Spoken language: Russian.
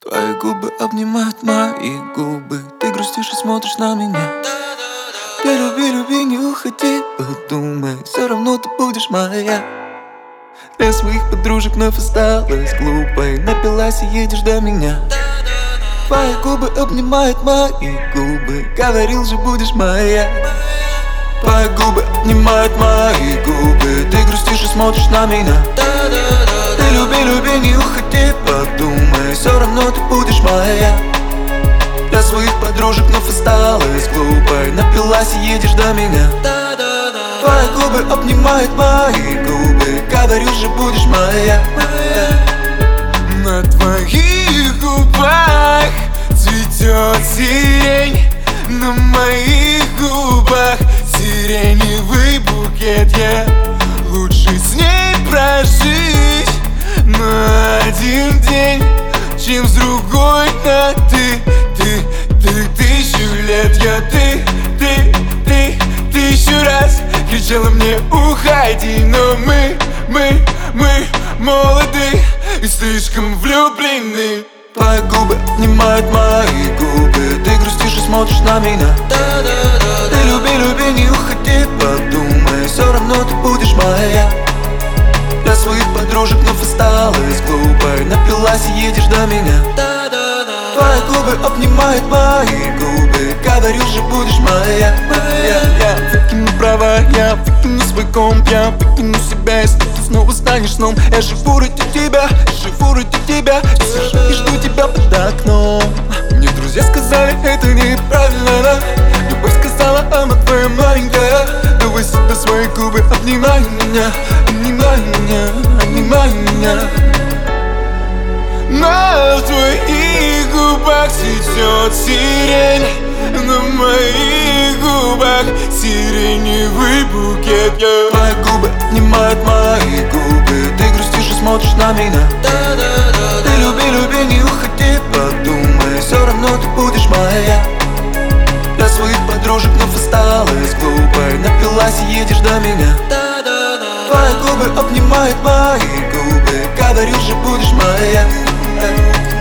Твои губы обнимают мои губы. Ты грустишь и смотришь на меня. Ты люби, люби, не уходи, подумай, все равно ты будешь моя. Для своих подружек вновь осталась глупой. Напилась и едешь до меня. Твои губы обнимают мои губы. Говорил же, будешь моя. Твои губы обнимают мои губы. Ты грустишь и смотришь на меня. Ты люби, люби, не уходи, подумай, все равно ты будешь моя. Для своих подружек вновь осталась глупой. Напилась и едешь до меня. Твои губы обнимают мои губы. Говорю же, будешь моя. На твоих губах цветет сирень. На моих губах сиреневый букет. Я лучше с ней прожить на один день, чем с другой на ты тысячу лет. Я ты тысячу раз кричала мне уходи, но мы молоды и слишком влюблены. Твои губы обнимают мои губы. Ты грустишь и смотришь на меня. Ты люби, люби, не уходи, подумай, все равно ты будешь моя. Для своих подружек вновь осталась глупой. Напилась и едешь до меня. Твои губы обнимают мои губы. Говорю же, будешь моя. Я выкину права, я выкину свой комп. Я выкину себя, если ты снова станешь сном. Я живу ради тебя, живу ради тебя. Я сижу и жду тебя под окном. Мне друзья сказали, это неправильно, да? Любовь сказала, она твоя маленькая. Давай сюда свои губы, обнимай меня, обнимай меня, обнимай меня. На твоих губах цветет сирень. На моих губах сиреневый букет. Твои губы обнимают мои губы. Ты грустишь и смотришь на меня. Ты люби, люби, не уходи, подумай, все равно ты будешь моя. Для своих подружек вновь осталась глупой. Напилась и едешь до меня. Твои губы обнимают мои губы. Говорю же, будешь моя.